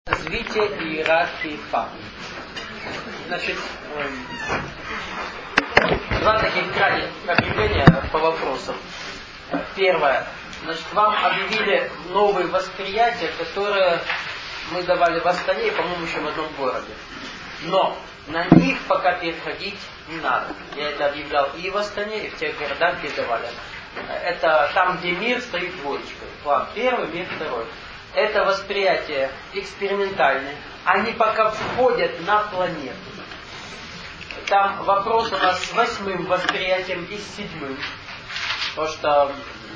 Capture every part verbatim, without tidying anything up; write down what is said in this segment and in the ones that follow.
Развитие иерархии Фа. Значит, два таких крайних объявления по вопросам. Первое. Значит, вам объявили новые восприятия, которые мы давали в Астане и, по-моему, еще в одном городе. Но на них пока переходить не надо. Я это объявлял и в Астане, и в тех городах, где давали. Это там, где мир стоит двоечкой. План первый, мир второй. Это восприятие экспериментальное. Они пока входят на планету. Там вопрос у нас с восьмым восприятием и с седьмым. Потому что,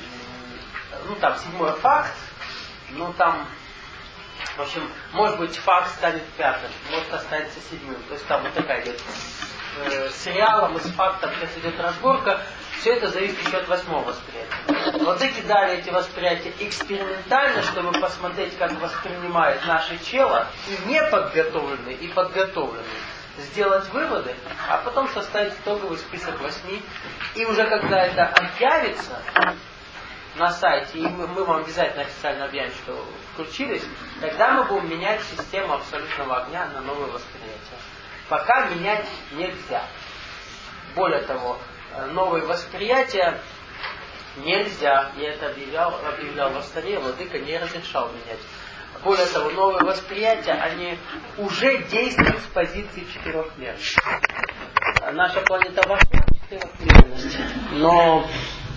ну там, седьмой факт, ну там, в общем, может быть, факт станет пятым, может останется седьмым. То есть там вот такая идет э, с сериалом и с фактом, сейчас идет разборка. Все это зависит еще от восьмого восприятия. Вот эти дали эти восприятия экспериментально, чтобы посмотреть, как воспринимает наше тело, и неподготовленные, и подготовленные. Сделать выводы, а потом составить итоговый список восьми. И уже когда это объявится на сайте, и мы, мы вам обязательно официально объявим, что включились, тогда мы будем менять систему абсолютного огня на новое восприятие. Пока менять нельзя. Более того, новые восприятия нельзя. Я это объявлял, объявлял в Астане, владыка не разрешал менять. Более того, новые восприятия, они уже действуют с позиции четырехмерности. Наша планета вошла в четырехмерность, но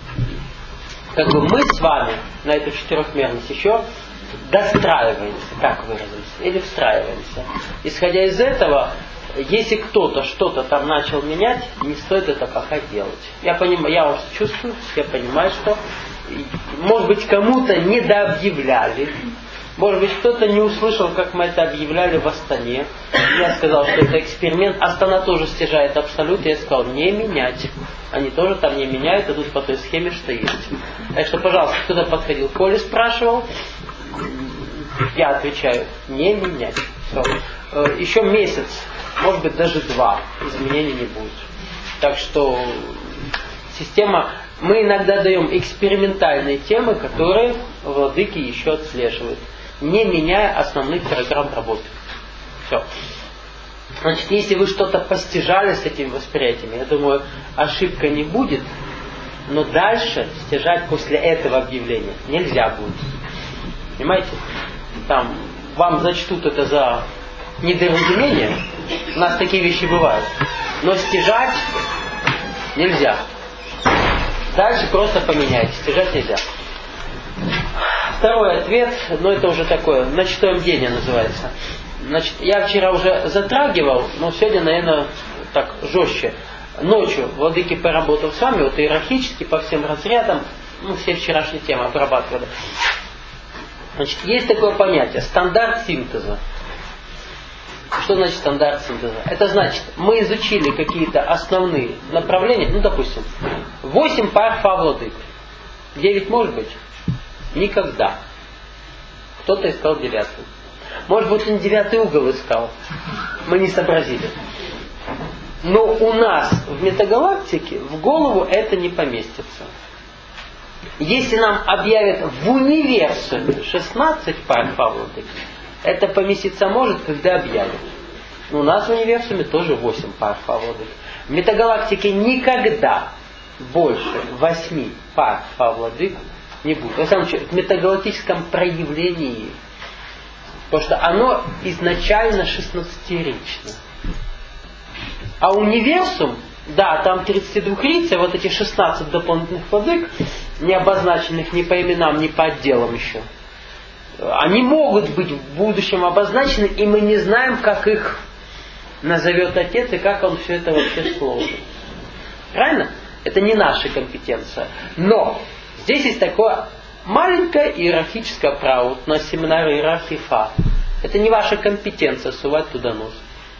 как бы мы с вами на эту четырехмерность еще достраиваемся, как выразимся, или встраиваемся. Исходя из этого, если кто-то что-то там начал менять, не стоит это пока делать. Я понимаю, я вас чувствую, я понимаю, что может быть кому-то недообъявляли. Может быть, кто-то не услышал, как мы это объявляли в Астане. Я сказал, что это эксперимент. Астана тоже стяжает абсолют. Я сказал, не менять. Они тоже там не меняют, идут по той схеме, что есть. Так что, пожалуйста, кто-то подходил, Коля спрашивал. Я отвечаю, не менять. Все. Еще месяц, может быть, даже два изменений не будет. Так что система... Мы иногда даем экспериментальные темы, которые владыки еще отслеживают, не меняя основных программ работы. Все. Значит, если вы что-то постижали с этими восприятиями, я думаю, ошибка не будет, но дальше стяжать после этого объявления нельзя будет. Понимаете? Там вам зачтут это за недоразумение. У нас такие вещи бывают. Но стяжать нельзя. Дальше просто поменяйте. Стяжать нельзя. Второй ответ, но это уже такое, на четвертом день называется. Значит, я вчера уже затрагивал, но сегодня, наверное, так жестче. Ночью владыки поработал с вами, вот иерархически по всем разрядам, ну, все вчерашние темы обрабатывали. Значит, есть такое понятие, стандарт синтеза. Что значит стандарт синтеза? Это значит, мы изучили какие-то основные направления, ну, допустим, восемь пар фа владык. девять может быть? Никогда. Кто-то искал девятый. Может быть, он девятый угол искал. Мы не сообразили. Но у нас в метагалактике в голову это не поместится. Если нам объявят в универсуме шестнадцать пар фа владык, это поместиться может, когда объявят. Но у нас в универсуме тоже восемь пар фа владык. В метагалактике никогда больше восьми пар фа владык не будет. В самом деле, в метагалактическом проявлении. Потому что оно изначально шестнадцатирично. А универсум, да, там тридцатидвухлицая, вот эти шестнадцать дополнительных владык, не обозначенных ни по именам, ни по отделам еще. Они могут быть в будущем обозначены, и мы не знаем, как их назовет Отец, и как он все это вообще сложит. Правильно? Это не наша компетенция. Но здесь есть такое маленькое иерархическое право. Вот на семинаре иерархии Фа. Это не ваша компетенция сувать туда нос.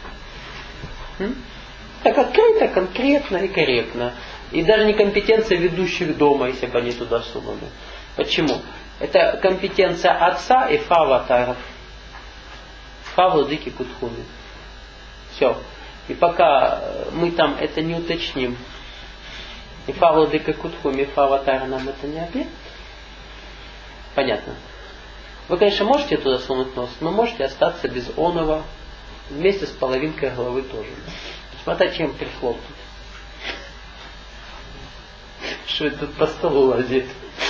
М? Так открыто, конкретно и корректно. И даже не компетенция ведущих дома, если бы они туда сунули. Почему? Это компетенция отца и Фа аватаров. Фа владыки Кутхуми. Все. И пока мы там это не уточним, и Фа владыка Кутхуми, и Фа аватара нам это не объект, понятно? Вы, конечно, можете туда сунуть нос, но можете остаться без оного, вместе с половинкой головы тоже. Смотря чем прихлопнуть. Что это тут по столу лазит?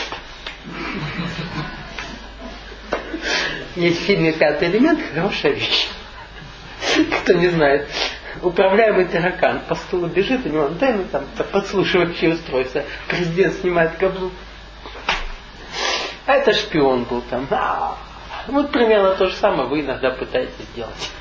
Есть в фильме «Пятый элемент» хорошая вещь. Кто не знает. Управляемый таракан по стулу бежит, у него антенны, там подслушивающее устройство. Президент снимает каблук. А это шпион был там. А, вот примерно то же самое вы иногда пытаетесь сделать.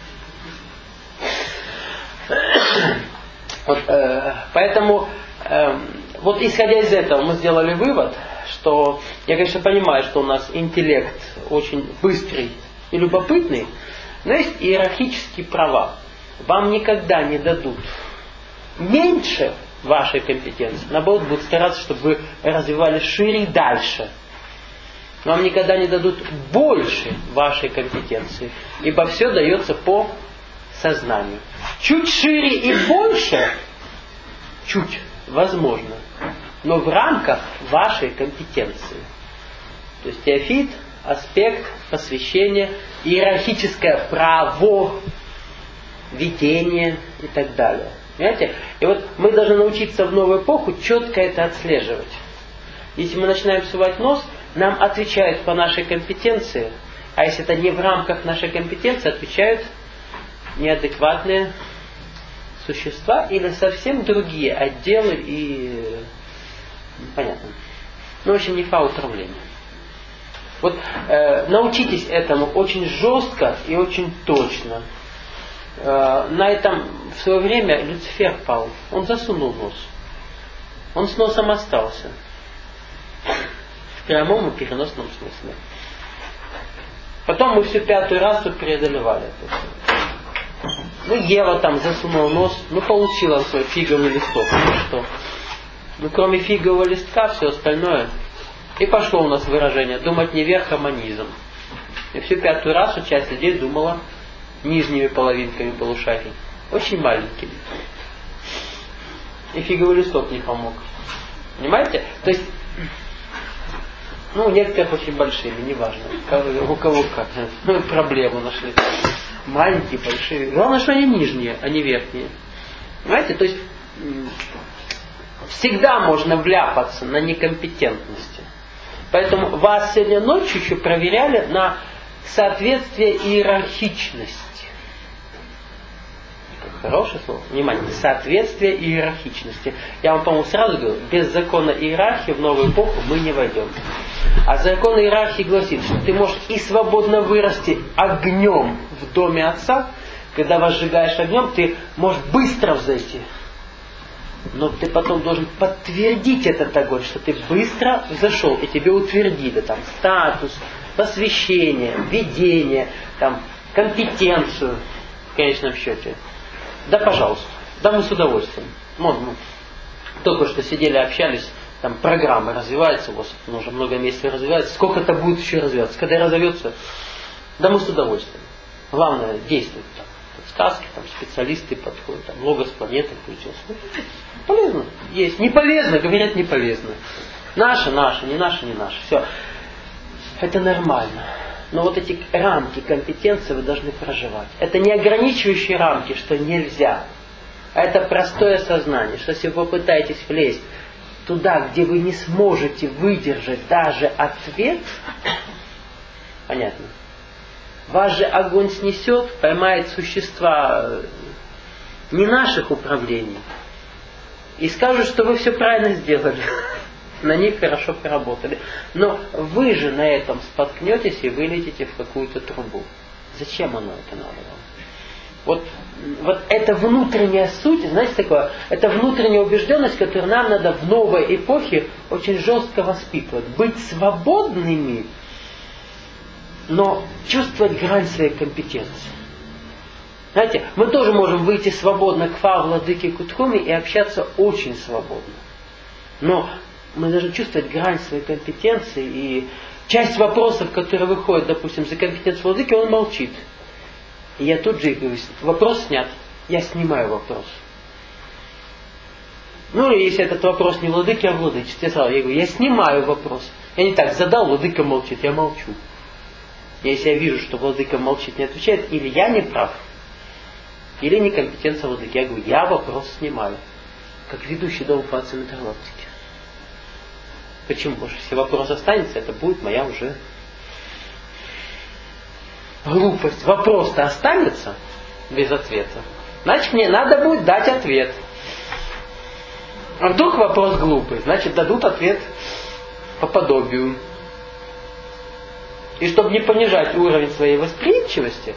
Вот, э, поэтому, э, вот исходя из этого, мы сделали вывод, что я, конечно, понимаю, что у нас интеллект очень быстрый и любопытный, но есть иерархические права. Вам никогда не дадут меньше вашей компетенции. Наоборот, будут стараться, чтобы вы развивались шире и дальше. Вам никогда не дадут больше вашей компетенции, ибо все дается по сознанию. Чуть шире и больше, чуть, возможно, но в рамках вашей компетенции. То есть теофит, аспект, посвящение, иерархическое право, видение и так далее. Понимаете? И вот мы должны научиться в новую эпоху четко это отслеживать. Если мы начинаем сувать нос, нам отвечают по нашей компетенции, а если это не в рамках нашей компетенции, отвечают неадекватные существа или совсем другие отделы и... Понятно. Ну, в общем, не фа-управление. Вот э, научитесь этому очень жестко и очень точно. Э, на этом в свое время Люцифер пал. Он засунул нос. Он с носом остался. В прямом и переносном смысле. Потом мы всю пятую расу преодолевали это. Ну, Ева там засунула нос, ну, получила свой фиговый листок. Ну что? Ну, кроме фигового листка, все остальное. И пошло у нас выражение «думать не верх, а манизм». И всю пятую расу часть людей думала нижними половинками полушарий. Очень маленькими. И фиговый листок не помог. Понимаете? То есть, ну, у некоторых очень большими, неважно. У кого как. Ну, проблему нашли. Маленькие, большие. Главное, что они нижние, а не верхние. Понимаете? То есть, всегда можно вляпаться на некомпетентности. Поэтому вас сегодня ночью еще проверяли на соответствие иерархичности. Хорошее слово. Внимание. Соответствие иерархичности. Я вам, по-моему, сразу говорю, без закона иерархии в новую эпоху мы не войдем. А закон иерархии гласит, что ты можешь и свободно вырасти огнем в доме отца. Когда возжигаешь огнем, ты можешь быстро взойти. Но ты потом должен подтвердить этот огонь, что ты быстро взошел, и тебе утвердили там статус, посвящение, видение, там, компетенцию в конечном счете. Да, пожалуйста. Да, мы с удовольствием. Вон, мы только что сидели, общались, там программа развивается, у вас уже много месяцев развивается. Сколько это будет еще развиваться? Когда разовьется, да мы с удовольствием. Главное, действовать там. Подсказки, там специалисты подходят, там логос планеты включился. Полезно. Есть. Не полезно, говорят, не полезно. Наше, наше, не наше, не наше. Все. Это нормально. Но вот эти рамки компетенции вы должны проживать. Это не ограничивающие рамки, что нельзя. А это простое сознание, что если вы попытаетесь влезть туда, где вы не сможете выдержать даже ответ, понятно, вас же огонь снесет, поймает существа не наших управлений и скажут, что вы все правильно сделали. На них хорошо поработали. Но вы же на этом споткнетесь и вылетите в какую-то трубу. Зачем оно это надо вам? Вот, вот эта внутренняя суть, знаете такое, это внутренняя убежденность, которую нам надо в новой эпохе очень жестко воспитывать. Быть свободными, но чувствовать грань своей компетенции. Знаете, мы тоже можем выйти свободно к Фа, Владыке, Кутхуме и общаться очень свободно. Но мы должны чувствовать грань своей компетенции, и часть вопросов, которые выходят, допустим, за компетенцию Владыки, он молчит. И я тут же говорю, вопрос снят, я снимаю вопрос. Ну, и если этот вопрос не Владыки, а Владычество, я сразу я говорю, я снимаю вопрос. Я не так задал, Владыка молчит, я молчу. Если я вижу, что владыка молчит, не отвечает, или я не прав, или некомпетенция владыки. Я говорю, я вопрос снимаю. Как ведущий дома по оценке галактики. Почему? Потому что если вопрос останется, это будет моя уже глупость. Вопрос-то останется без ответа. Значит, мне надо будет дать ответ. А вдруг вопрос глупый, значит, дадут ответ по подобию. И чтобы не понижать уровень своей восприимчивости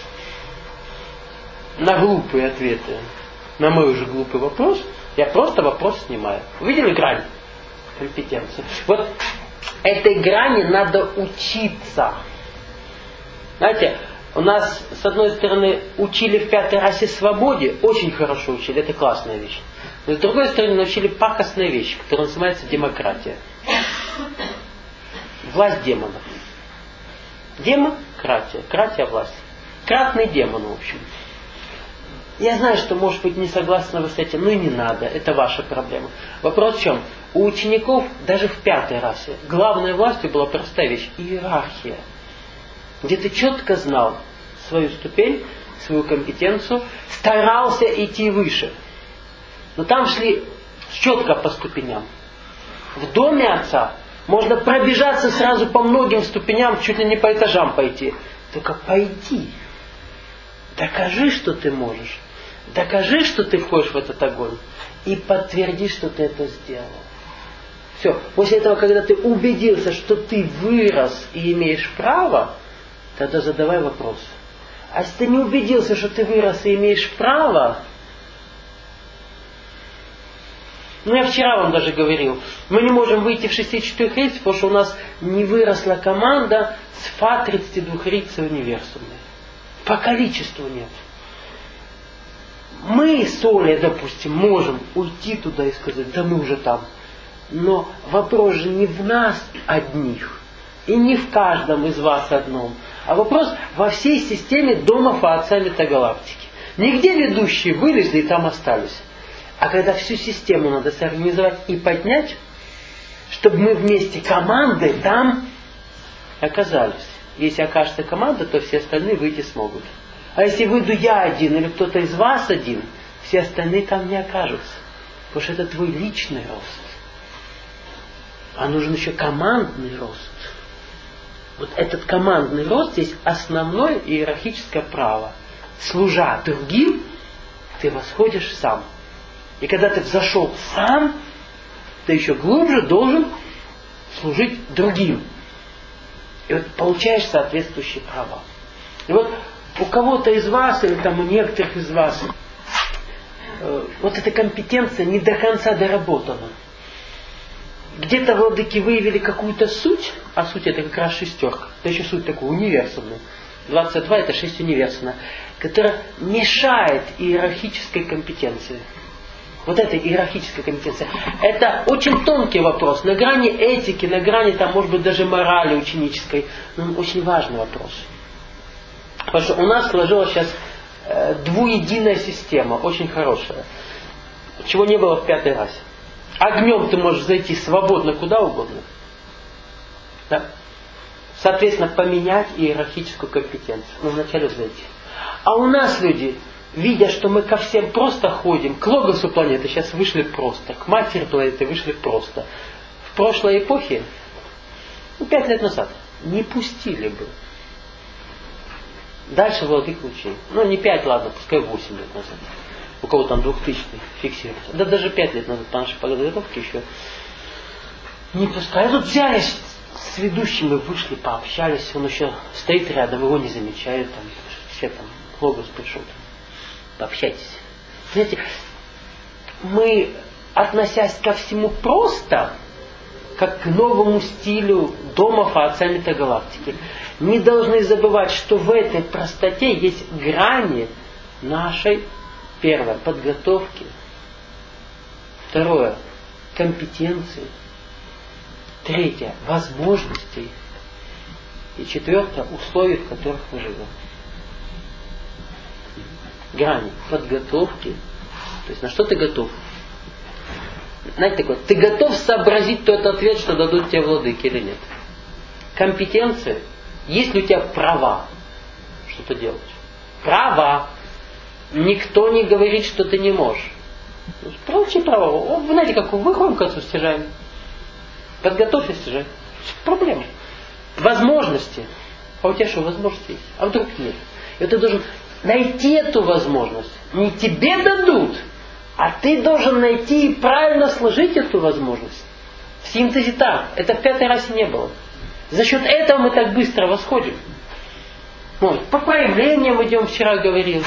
на глупые ответы, на мой уже глупый вопрос, я просто вопрос снимаю. Увидели грань компетенции? Вот этой грани надо учиться. Знаете, у нас, с одной стороны, учили в пятой расе свободе, очень хорошо учили, это классная вещь. Но с другой стороны, научили пакостной вещи, которая называется демократия. Власть демонов. Демократия, кратия власть. Кратный демон, в общем. Я знаю, что, может быть, не согласны вы с этим, но и не надо, это ваша проблема. Вопрос в чем? У учеников, даже в пятой расе, главной властью была простая вещь – иерархия. Где ты четко знал свою ступень, свою компетенцию, старался идти выше. Но там шли четко по ступеням. В доме отца можно пробежаться сразу по многим ступеням, чуть ли не по этажам пойти. Только пойди. Докажи, что ты можешь. Докажи, что ты входишь в этот огонь. И подтверди, что ты это сделал. Все. После этого, когда ты убедился, что ты вырос и имеешь право, тогда задавай вопрос. А если ты не убедился, что ты вырос и имеешь право, ну я вчера вам даже говорил, мы не можем выйти в шестьдесят четыре рельсы, потому что у нас не выросла команда с ФА тридцати двух рельсы универсумной. По количеству нет. Мы с Олей, допустим, можем уйти туда и сказать, да мы уже там. Но вопрос же не в нас одних. И не в каждом из вас одном. А вопрос во всей системе дома по отцам метагалактики. Нигде ведущие вылезли и там остались. А когда всю систему надо сорганизовать и поднять, чтобы мы вместе командой там оказались. Если окажется команда, то все остальные выйти смогут. А если выйду я один или кто-то из вас один, все остальные там не окажутся. Потому что это твой личный рост. А нужен еще командный рост. Вот этот командный рост есть основное иерархическое право. Служа другим, ты восходишь сам. И когда ты взошел сам, ты еще глубже должен служить другим. И вот получаешь соответствующие права. И вот у кого-то из вас, или там у некоторых из вас, э, вот эта компетенция не до конца доработана. Где-то владыки выявили какую-то суть, а суть это как раз шестерка. Это еще суть такая универсальная. двадцать два это шесть универсальная, которая мешает иерархической компетенции. Вот эта иерархическая компетенция. Это очень тонкий вопрос. На грани этики, на грани, там, может быть, даже морали ученической. Но очень важный вопрос. Потому что у нас сложилась сейчас э, двуединая система, очень хорошая. Чего не было в пятой расе. Огнем ты можешь зайти свободно куда угодно. Да? Соответственно, поменять иерархическую компетенцию. Но вначале зайти. А у нас люди, видя, что мы ко всем просто ходим, к логосу планеты сейчас вышли просто, к матери планеты вышли просто. В прошлой эпохе, ну, пять лет назад, не пустили бы. Дальше владык лучей. Ну, не пять, ладно, пускай восемь лет назад. У кого там двухтысячный фиксируется. Да даже пять лет назад по нашей подготовке еще не пускай. Тут взялись с ведущими, вышли, пообщались. Он еще стоит рядом, его не замечают. Там, все там, логос пришел. Там, пообщайтесь. Знаете, мы, относясь ко всему просто, как к новому стилю домов отца метагалактики, не должны забывать, что в этой простоте есть грани нашей, первое, подготовки, второе, компетенции, третье, возможностей и четвертое, условий, в которых мы живем. Грани подготовки, то есть на что ты готов. Знаете такое, ты готов сообразить тот ответ, что дадут тебе владыки или нет. Компетенции, Есть ли у тебя права что-то делать? Права. Никто не говорит, что ты не можешь. Получи права. Вы знаете, как выходим к концу стяжаем. Подготовься стяжать. Проблема. Возможности. А у тебя что, возможности есть? А вдруг нет? И ты должен найти эту возможность. Не тебе дадут, а ты должен найти и правильно сложить эту возможность. В синтезе так. Это в пятой расе не было. За счет этого мы так быстро восходим. Вот. По проявлениям идем, вчера говорил.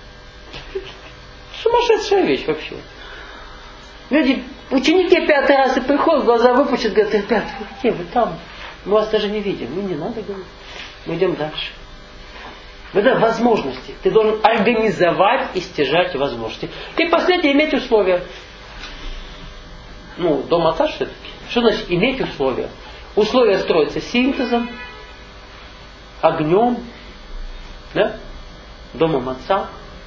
Сумасшедшая вещь вообще. Люди, ученики пятой расы приходят, глаза выпучат, говорят: ребят, вы где, вы там? Мы вас даже не видим. Ну не надо говорить. Мы идем дальше. Это возможности. Ты должен организовать и стяжать возможности. И последнее, иметь условия. Ну, дом отца все-таки. Что значит иметь условия? Условия строятся синтезом, огнем, да? Домом отца,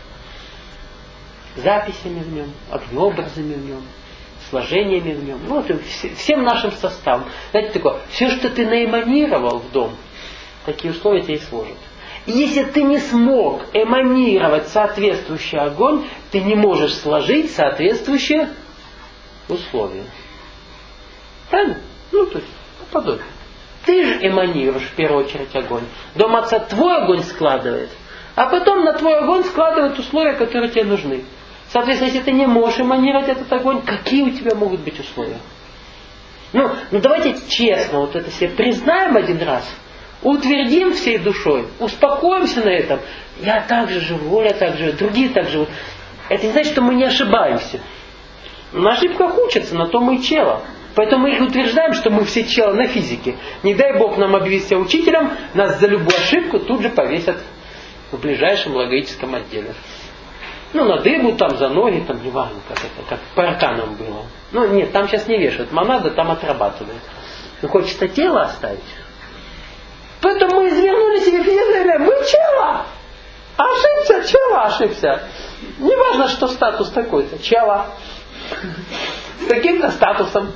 записями в нем, огнеобразами в нем, сложениями в нем. Вот и всем нашим составом. Знаете, такое, все, что ты наэманировал в дом, такие условия тебе и сложат. И если ты не смог эманировать соответствующий огонь, ты не можешь сложить соответствующие условия. Правильно? Ну, то есть, подобие. Ты же эманируешь в первую очередь огонь. Дом отца твой огонь складывает, а потом на твой огонь складывают условия, которые тебе нужны. Соответственно, если ты не можешь эманировать этот огонь, какие у тебя могут быть условия? Ну, ну давайте честно вот это себе признаем один раз. Утвердим всей душой, успокоимся на этом. Я так же живу, я так живу, другие так живут. Это не значит, что мы не ошибаемся. На ошибках учатся, на то мы и чело. Поэтому мы их утверждаем, что мы все чело на физике. Не дай Бог нам объявить себя учителем, нас за любую ошибку тут же повесят в ближайшем логическом отделе. Ну, на дыбу, там, за ноги, там, не важно, как это, как по арканам было. Ну, нет, там сейчас не вешают монады, там отрабатывают. Но хочется тело оставить. Поэтому мы извернули себе физиологию, мы чело. Ошибся, чело ошибся. Не важно, что статус такой-то, чело. С таким-то статусом.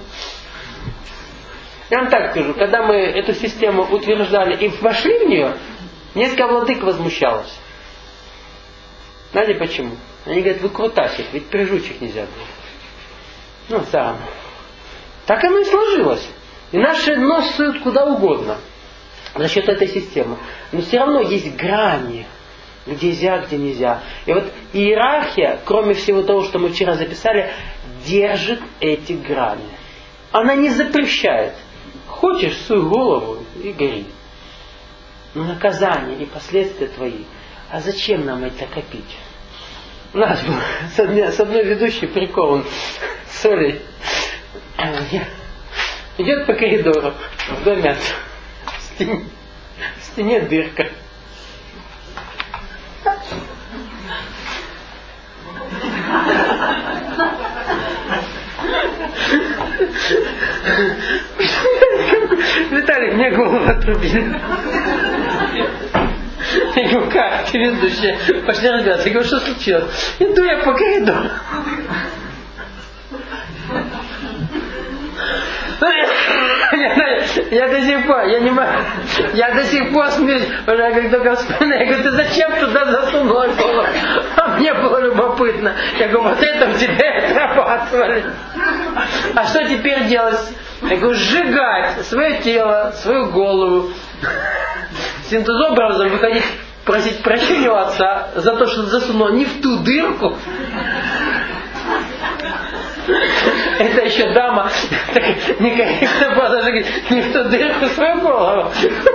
Я вам так скажу, когда мы эту систему утверждали и вошли в нее, несколько владык возмущалось. Знаете почему? Они говорят: вы крутасик, ведь прижучек нельзя было. Ну, сам. Так оно и сложилось. И наши нос суют куда угодно. За счет этой системы. Но все равно есть грани. Где нельзя, где нельзя. И вот иерархия, кроме всего того, что мы вчера записали, держит эти грани. Она не запрещает. Хочешь, суй голову и гори. Но наказание и последствия твои. А зачем нам это копить? У нас был с одной, с одной ведущей прикол. Он с Олей идет по коридору в доме отца. В стене, в стене дырка. Виталик, мне голову отрубили. Я говорю: как ты, ведущая? Пошли разбираться. Я говорю: что случилось? Иду я по коридору. Я, я до сих пор, я не могу, я до сих пор смеюсь, уже как только вспоминаю, я говорю: ты зачем туда засунула голову? А мне было любопытно. Я говорю: вот это в тебе отрабатывали. А что теперь делать? Я говорю: сжигать свое тело, свою голову. Синтезобразом выходить, просить прощения у отца за то, что засунула не в ту дырку. Это еще дама так некорректно была, даже говорит: не в ту дырку, свою голову.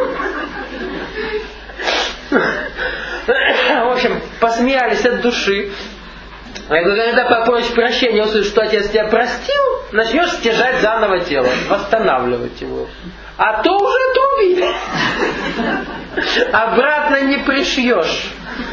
В общем, посмеялись от души. Я говорю: когда попросишь прощения, услышишь, что отец тебя простил, начнешь стяжать заново тело, восстанавливать его. А то уже отрубили. Обратно не пришьешь.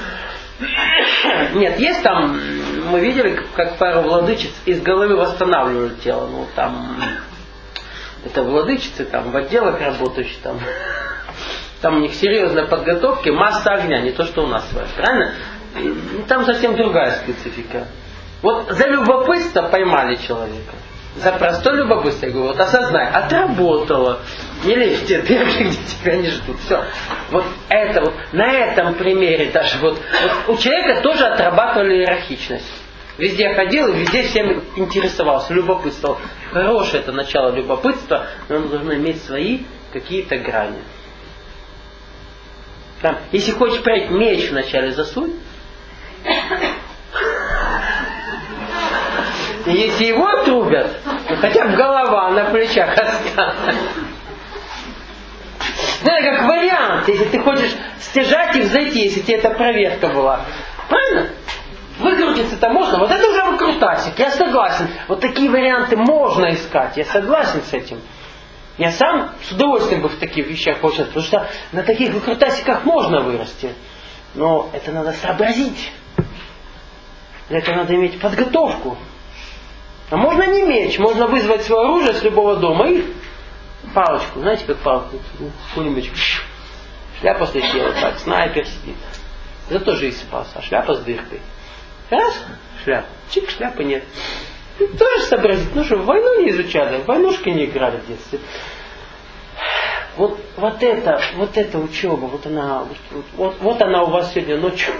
Нет, есть там, мы видели, как пару владычиц из головы восстанавливают тело. Ну, там, это владычицы, там, в отделах работающие, там, там у них серьезная подготовка, масса огня, не то, что у нас с вами, правильно? Там совсем другая специфика. Вот за любопытство поймали человека. За простое любопытство, я говорю, вот осознай, отработала. Не лезь в те дырки, где тебя не ждут. Все. Вот это вот, на этом примере даже вот, вот у человека тоже отрабатывали иерархичность. Везде ходил и везде всем интересовался, любопытствовал. Хорошее это начало любопытства, но оно должно иметь свои какие-то грани. Там, если хочешь пройти, меч вначале засунь. И если его отрубят, ну хотя бы голова на плечах останется. Знаешь, как вариант, если ты хочешь стяжать и взойти, если тебе эта проверка была. Правильно? Выкрутиться-то можно, вот это уже выкрутасик, я согласен. Вот такие варианты можно искать, я согласен с этим. Я сам с удовольствием бы в таких вещах поучаствовал, потому что на таких выкрутасиках можно вырасти. Но это надо сообразить. Для этого надо иметь подготовку. А можно не меч, можно вызвать свое оружие с любого дома и палочку, знаете, как палку, какую-нибудь шляпа слетела, так, снайпер сидит. Это тоже и спас, а шляпа с дыркой. Раз, шляпа, чик, шляпы нет. Ну, тоже сообразить, ну что, войну не изучали, войнушки не играли в детстве. Вот, вот это, вот эта учеба, вот она, вот, вот, вот она у вас сегодня ночью.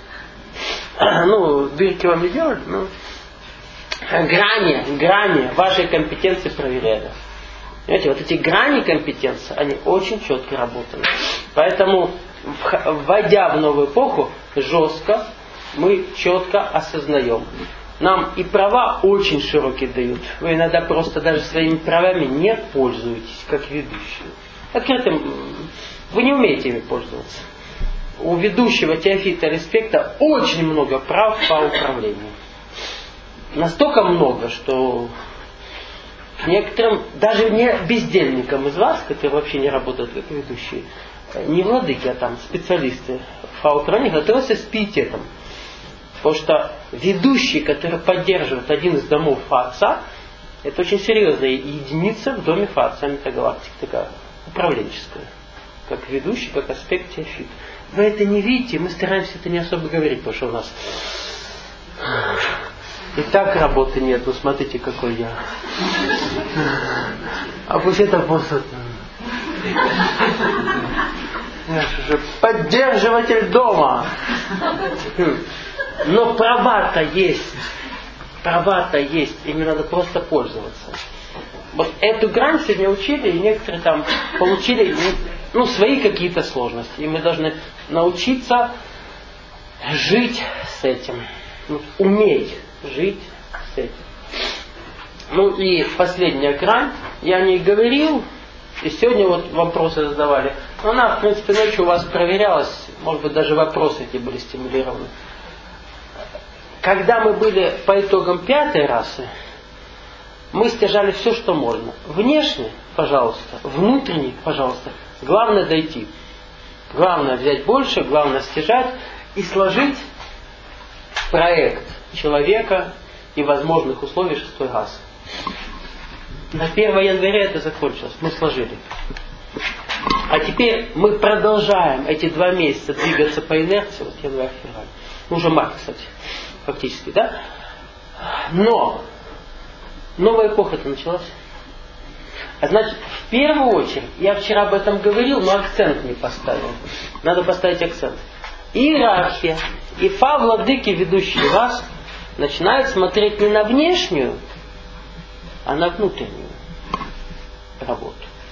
Ну, дырки вам не делали, но грани, грани вашей компетенции проверяли. Понимаете, вот эти грани компетенции, они очень четко работают. Поэтому, вводя в новую эпоху, жестко мы четко осознаем. Нам и права очень широкие дают. Вы иногда просто даже своими правами не пользуетесь, как ведущие. Открытым, вы не умеете ими пользоваться. У ведущего Теофита Респекта очень много прав по управлению. Настолько много, что некоторым, даже не бездельникам из вас, которые вообще не работают как ведущие, не владыки, а там специалисты по управлению, готовятся с пиететом. Потому что ведущий, который поддерживает один из домов Фа-Отца, это очень серьезная единица в доме Фа-Отца метагалактики, такая управленческая. Как ведущий, как аспект Теофит. Вы это не видите, мы стараемся это не особо говорить, потому что у нас и так работы нет, ну смотрите, какой я. А пусть это просто... Я же поддерживатель дома. Но права-то есть. Права-то есть. Ими надо просто пользоваться. Вот эту грань сегодня учили, и некоторые там получили ну, свои какие-то сложности. И мы должны научиться жить с этим. Ну, уметь жить с этим. Ну и последняя грань. Я о ней говорил. И сегодня вот вопросы задавали. Но она, в принципе, ночью у вас проверялась. Может быть, даже вопросы эти были стимулированы. Когда мы были по итогам пятой расы, мы стяжали все, что можно. Внешне, пожалуйста. Внутренне, пожалуйста. Главное дойти. Главное взять больше, главное стяжать и сложить проект человека и возможных условий шестой расы. На первое января это закончилось. Мы сложили. А теперь мы продолжаем эти два месяца двигаться по инерции. Вот январь, февраль. Ну, уже март, кстати. Фактически, да? Но новая эпоха-то началась. А значит, в первую очередь, я вчера об этом говорил, но акцент не поставил. Надо поставить акцент. Иерархия и Фа, владыки, ведущие вас, начинают смотреть не на внешнюю, а на внутреннюю работу.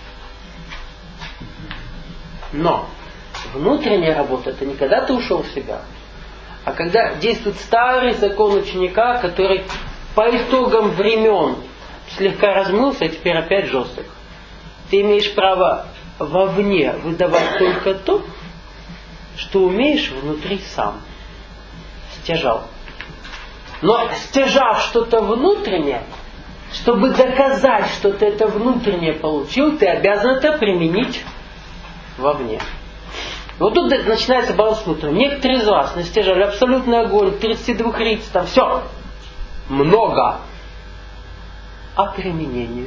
Но внутренняя работа, это не когда ты ушел в себя, а когда действует старый закон ученика, который по итогам времен слегка размылся, и теперь опять жесток. Ты имеешь право вовне выдавать только то, что умеешь внутри сам. Стяжал. Но стяжав что-то внутреннее, чтобы доказать, что ты это внутреннее получил, ты обязан это применить вовне. Вот тут начинается баланс внутренний. Некоторые из вас настижали абсолютный огонь, тридцать два риц, там все. Много. А применению?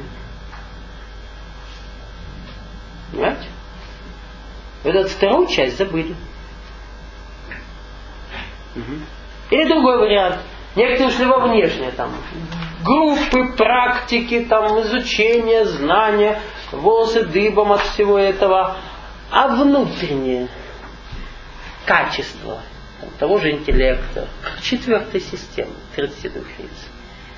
Понимаете? Вот эту вторую часть забыли. Угу. Или другой вариант. Некоторые ушли во внешнее там. группы, практики, там, изучения, знания, волосы дыбом от всего этого, а внутреннее качество там, того же интеллекта, четвертой системы тридцати двух лиц.